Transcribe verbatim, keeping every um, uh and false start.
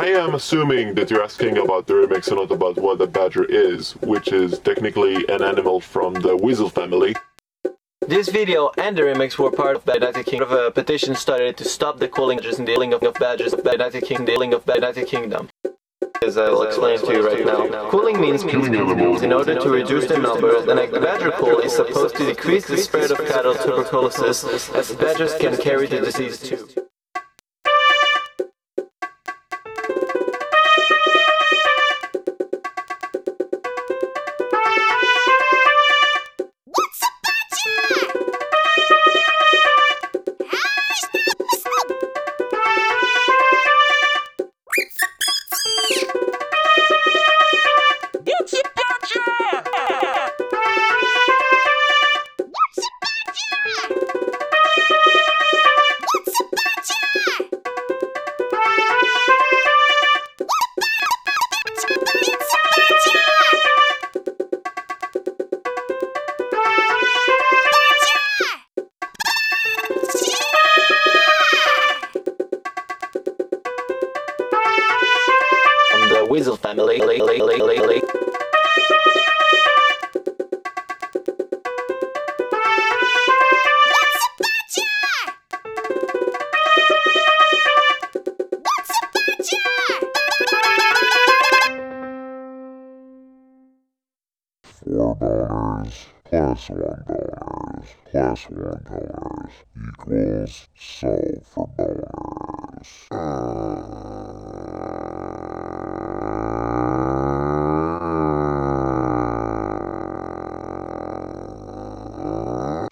I am assuming that you're asking about the remix and not about what a badger is, which is technically an animal from the weasel family. This video and the remix were part of the United Kingdom. A petition started to stop the culling and dealing of badgers of the United Kingdom. Dealing of the United Kingdom. As I'll explain to you right now. Culling means killing animals in order to reduce their numbers, and a badger cull is supposed to decrease the spread of cattle tuberculosis, as badgers can carry the disease too. The weasel family. Four boners plus one boners plus one boners equals solve for boners.